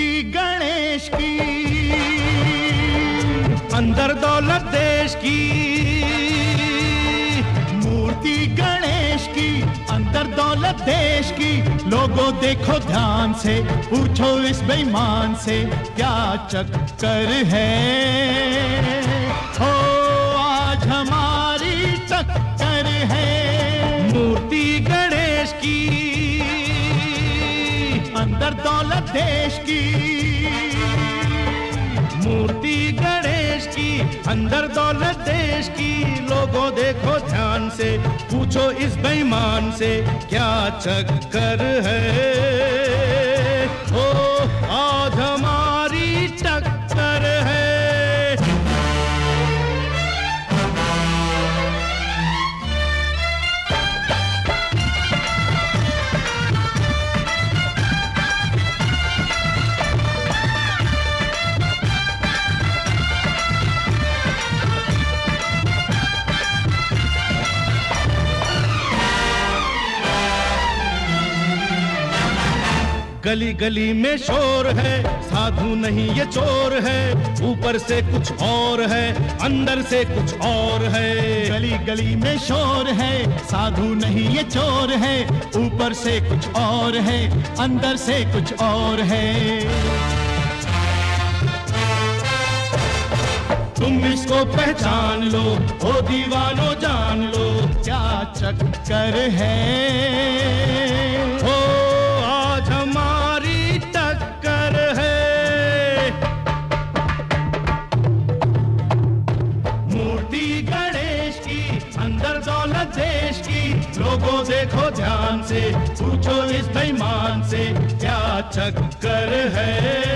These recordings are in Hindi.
गणेश की, अंदर दौलत देश की। मूर्ति गणेश की, अंदर दौलत देश की। लोगों देखो ध्यान से, पूछो इस बेईमान से क्या चक्कर है। हो आज हमारी टक्कर है। मूर्ति गणेश की, अंदर दौलत देश की। मूर्ति गणेश की, अंदर दौलत देश की। लोगों देखो ध्यान से, पूछो इस बेईमान से क्या चक्कर है। ओ आज हमारी टक्कर है। गली गली में शोर है, साधु नहीं ये चोर है। ऊपर से कुछ और है, अंदर से कुछ और है। गली गली में शोर है, साधु नहीं ये चोर है। ऊपर से कुछ और है, अंदर से कुछ और है। तुम इसको पहचान लो, ओ दीवानो जान लो क्या चक्कर है। ओ आज हमारी टक्कर है। मूर्ति गणेश की, अंदर दौलत देश की। लोगों देखो ध्यान से, पूछो इस बेईमान से क्या चक्कर है।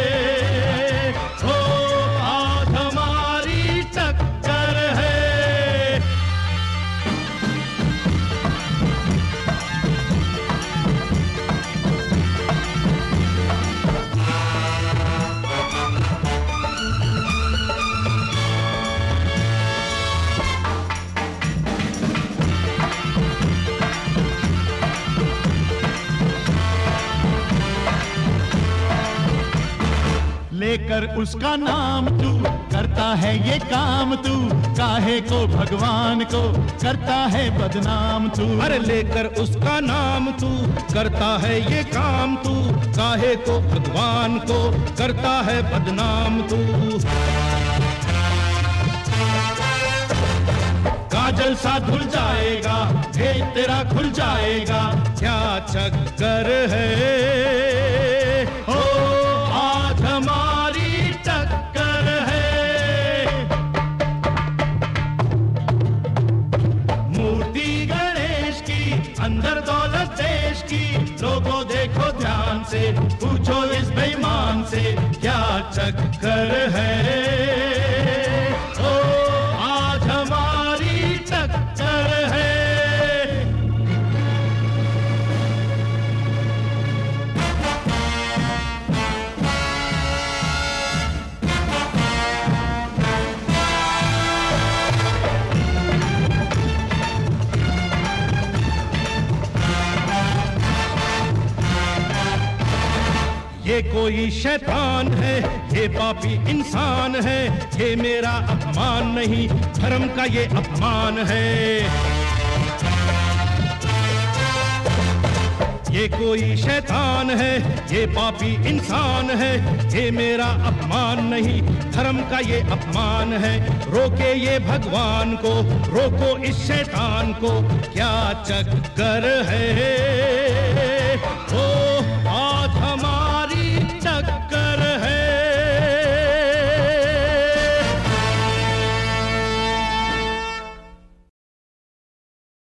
ओ आज हमारी टक्कर है। लेकर उसका नाम तू करता है ये काम तू। काहे को भगवान को करता है बदनाम तू। अरे लेकर उसका नाम तू करता है ये काम तू। काहे को भगवान को करता है बदनाम तू। काजल सा धुल जाएगा, भेद तेरा खुल जाएगा क्या चक्कर है। ओ आज हमारी टक्कर है। मूर्ति गणेश की, अंदर दौलत देश की। लोगों देखो ध्यान से, पूछो इस बेईमान से क्या चक्कर है। ओ आज हमारी टक्कर है। ये कोई शैतान है, ये पापी इंसान है। ये मेरा अपमान नहीं, धर्म का ये अपमान है। ये कोई शैतान है, ये पापी इंसान है। ये मेरा अपमान नहीं, धर्म का ये अपमान है। रोके ये भगवान को, रोको इस शैतान को क्या चक्कर है।